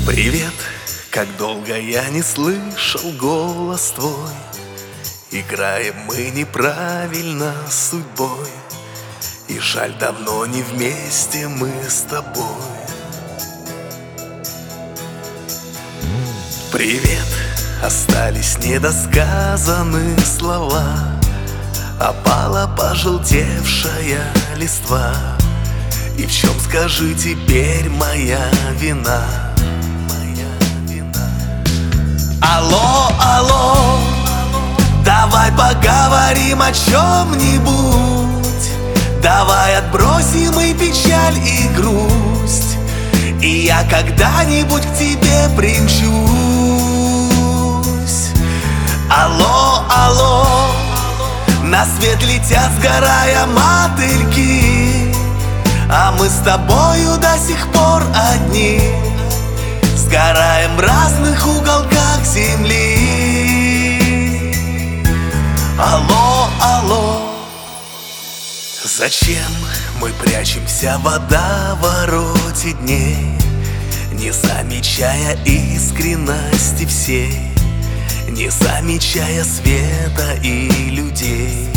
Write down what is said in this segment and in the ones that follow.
Привет, как долго я не слышал голос твой. Играем мы неправильно с судьбой, и жаль, давно не вместе мы с тобой. Привет, остались недосказаны слова, опала пожелтевшая листва. И в чем, скажи, теперь моя вина? Алло, алло, давай поговорим о чем-нибудь. Давай отбросим и печаль, и грусть, и я когда-нибудь к тебе примчусь. Алло, алло, на свет летят, сгорая мотыльки, а мы с тобою до сих пор одни, сгораем в разных уголках земли. Алло, алло, зачем мы прячемся в водовороте дней, не замечая искренности всей, не замечая света и людей?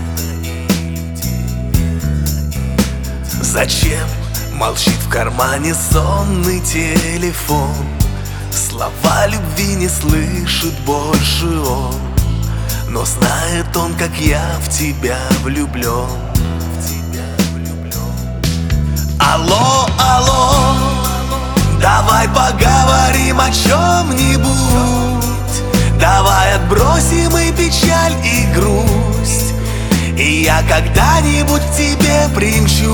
Зачем молчит в кармане сонный телефон? Слова любви не слышит больше он, но знает он, как я в тебя влюблен. Алло, алло, давай поговорим о чем-нибудь. Давай отбросим и печаль, и грусть, и я когда-нибудь к тебе примчусь.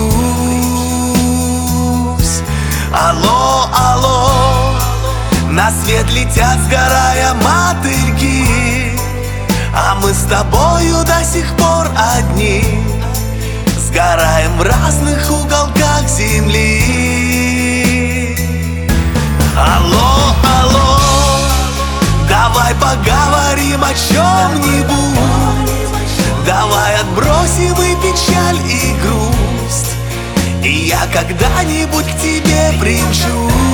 Алло, алло, на свет летят, сгорая мотыльки, а мы с тобою до сих пор одни, сгораем в разных уголках земли. Алло, алло, давай поговорим о чем-нибудь. Давай отбросим и печаль, и грусть, и я когда-нибудь к тебе примчусь.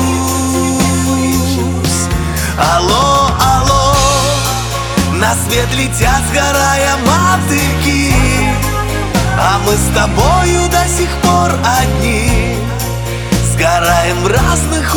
Алло, алло, на свет летят, сгорая мотыльки, а мы с тобою до сих пор одни, сгораем в разных